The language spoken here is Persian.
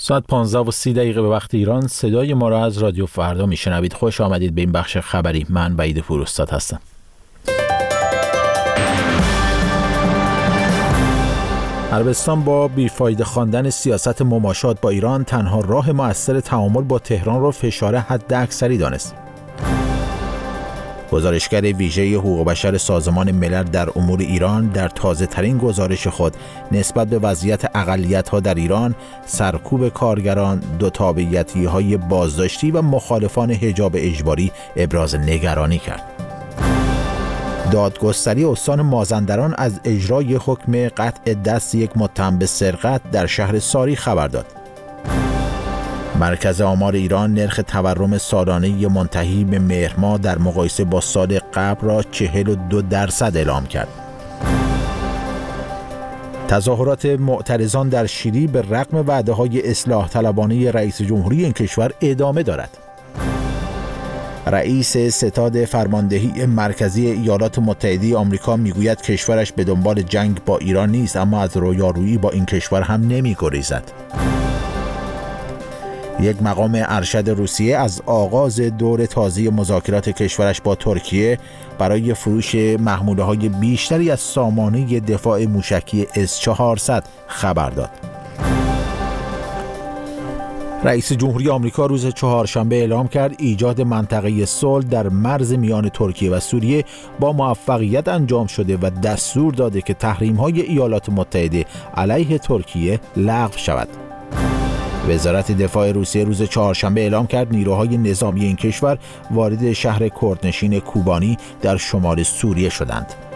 ساعت 15:30 به وقت ایران صدای ما را از رادیو فردا میشنوید. خوش آمدید به این بخش خبری. من وحید پوراستاد هستم. عربستان با بیفایده خواندن سیاست مماشات با ایران تنها راه مؤثر تعامل با تهران را فشار حداکثری دانست. گزارشگر ویژه حقوق بشر سازمان ملل در امور ایران در تازه‌ترین گزارش خود نسبت به وضعیت اقلیت‌ها در ایران، سرکوب کارگران، دو تابعیتی‌های بازداشتی و مخالفان حجاب اجباری ابراز نگرانی کرد. دادگستری استان مازندران از اجرای حکم قطع دست یک متهم به سرقت در شهر ساری خبر داد. مرکز آمار ایران نرخ تورم سالانه منتهی به مهر ماه در مقایسه با سال قبل را 42% اعلام کرد. تظاهرات معترضان در شیلی به رغم وعده‌های اصلاح طلبانه رئیس جمهوری این کشور ادامه دارد. رئیس ستاد فرماندهی مرکزی ایالات متحده آمریکا میگوید کشورش به دنبال جنگ با ایران نیست، اما از رویارویی با این کشور هم نمی‌گریزد. یک مقام ارشد روسیه از آغاز دور تازه مذاکرات کشورش با ترکیه برای فروش محموله‌های بیشتری از سامانه دفاع موشکی S-400 خبر داد. رئیس جمهوری آمریکا روز چهارشنبه اعلام کرد ایجاد منطقه صلح در مرز میان ترکیه و سوریه با موفقیت انجام شده و دستور داده که تحریم‌های ایالات متحده علیه ترکیه لغو شود. وزارت دفاع روسیه روز چهارشنبه اعلام کرد نیروهای نظامی این کشور وارد شهر کردنشین کوبانی در شمال سوریه شدند.